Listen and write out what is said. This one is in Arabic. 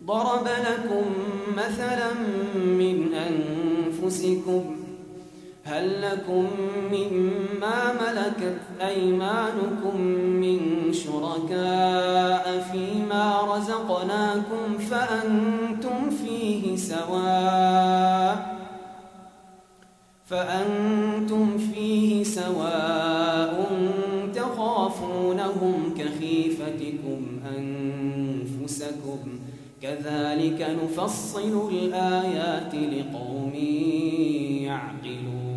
ضرب لكم مثلا من أنفسكم هل لكم مما ملكت أيمانكم من شركاء فيما رزقناكم فأنتم فيه سواء تخافونهم كخيفتكم أنفسكم كذلك نفصل الآيات لقوم يعقلون.